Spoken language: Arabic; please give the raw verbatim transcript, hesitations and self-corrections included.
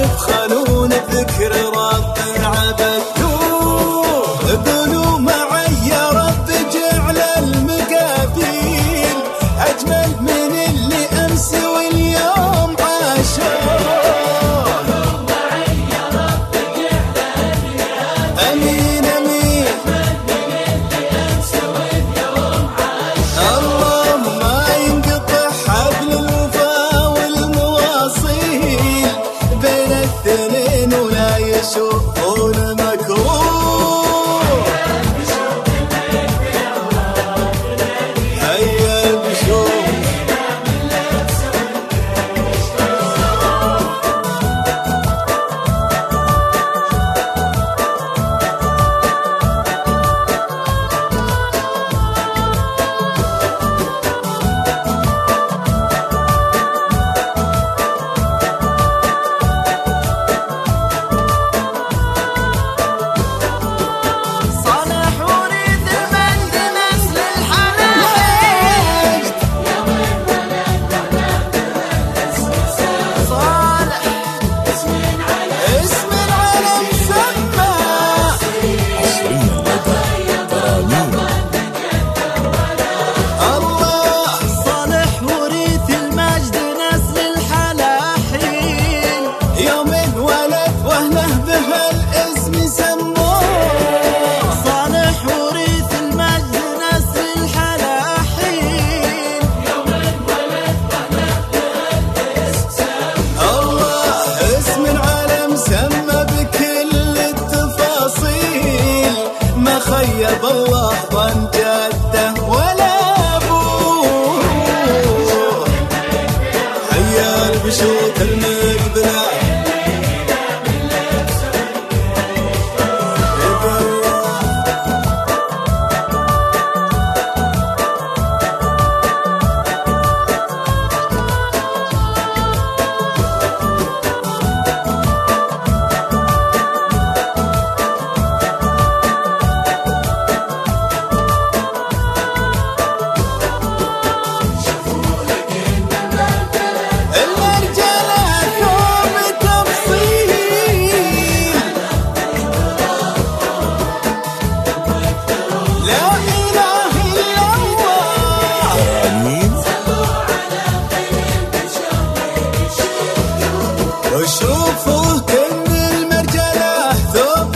يبخلون بذكر رب عبدوه. قولوا معي يا رب جعل المقابيل أجمل من اللي أمس واليوم عاشوه. قولوا معي يا رب جعل المقابيل أمين أمين أجمل من اللي أمس واليوم عاشوه. الله ما ينقطع حبل الوفا والمواصيل بين الاثنين ولا يشوفون مكروه. هيا بشوف خيب الله ظن جده ولا ابوه. هيا بشوط المقبله وشوفوا كن المرجله ثوب